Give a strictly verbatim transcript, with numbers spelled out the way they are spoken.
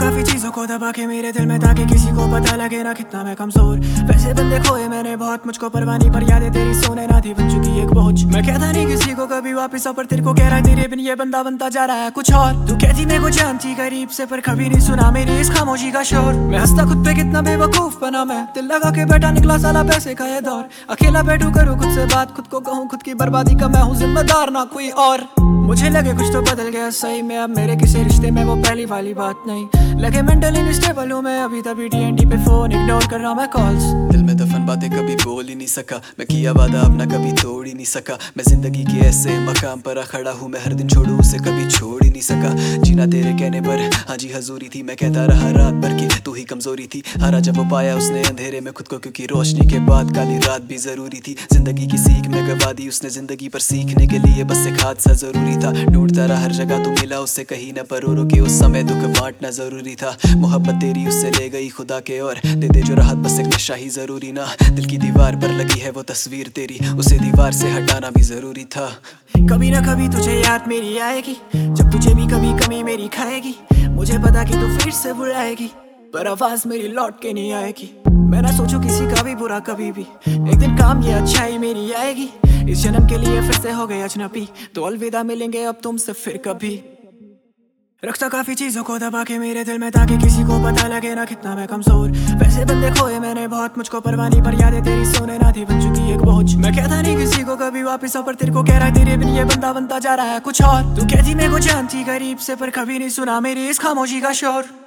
काफी चीजों को दबा के मेरे दिल में ताकि किसी को पता लगे ना कितना मैं कमजोर। वैसे बंदे खोए मैंने बहुत, मुझको परवाह नहीं, पर यादें तेरी सोने ना थी बन चुकी एक बोझ। मैं कहता नहीं किसी को कभी वापस, पर तेरे को कह रहा है तेरे बिन ये बंदा बनता जा रहा है कुछ और। तू कहती मेरे को जानती करीब से, पर कभी नहीं सुना मेरी इस खामोशी का शोर। मैं हंसता खुद पे कितना बेवकूफ बना मैं, दिल लगा के बैठा निकला साला पैसे का ये दौर। अकेला बैठू करूँ खुद से बात, खुद को कहूँ खुद की बर्बादी का मैं हूँ जिम्मेदार ना कोई और। मुझे लगे कुछ तो बदल गया सही में, अब मेरे किसी रिश्ते में वो पहली वाली बात नहीं। लगे मेंटली अनस्टेबल हूँ मैं अभी, तभी डीएनडी पे फोन इग्नोर कर रहा मैं कॉल्स। दिल में दफन बातें कभी बोल ही नहीं सका, मैं किया वादा अपना कभी तोड़ ही नहीं सका। मैं जिंदगी के ऐसे मकाम पर खड़ा हूँ, मैं हर दिन छोड़ू उसे कभी छोड़ ही नहीं सका। जीना तेरे कहने पर हाँ जी हजूरी थी, मैं कहता रहा रात भर की तू ही कमजोरी थी। हारा जब वो पाया उसने अंधेरे में खुद को, क्योंकि रोशनी के बाद काली रात भी जरूरी थी। जिंदगी की सीख में गवा दी उसने, जिंदगी पर सीखने के लिए बस एक हादसा जरूरी था। ढूंढता रहा हर जगह तू मिला उससे कहीं न, पर औरों के उस समय दुख बांटना जरूरी था। मोहब्बत तेरी उससे ले गई खुदा के, और दे दे जो राहत बस एक नशा ही जरूरी ना। दिल की दीवार पर लगी है वो तस्वीर तेरी, उसे दीवार से हटाना भी जरूरी था। कभी ना कभी तुझे याद मेरी आएगी, जब तुझे भी कभी कमी मेरी खाएगी। मुझे पता कि तू फिर से बुलाएगी, पर आवाज मेरी लौट के नहीं आएगी। मैं ना सोचूं किसी का भी बुरा कभी भी, एक दिन काम ये अच्छाई मेरी आएगी। इस जन्म के लिए फिर से हो गए अजनबी, तो अलविदा मिलेंगे अब तुमसे फिर कभी। रखता काफी चीजों को दबा के मेरे दिल में ताकि किसी को पता लगे ना कितना मैं कमजोर। वैसे बंदे खोए मैंने बहुत, मुझको परवाह नहीं, पर यादें तेरी सोने ना थी बन चुकी एक बोझ। मैं कहता नहीं किसी को कभी वापस, पर तेरे को कह रहा है तेरे बिन ये बंदा बनता जा रहा है कुछ और। तू कहती मेरे को जानती करीब से, पर कभी नहीं सुना मेरी इस खामोशी का शोर।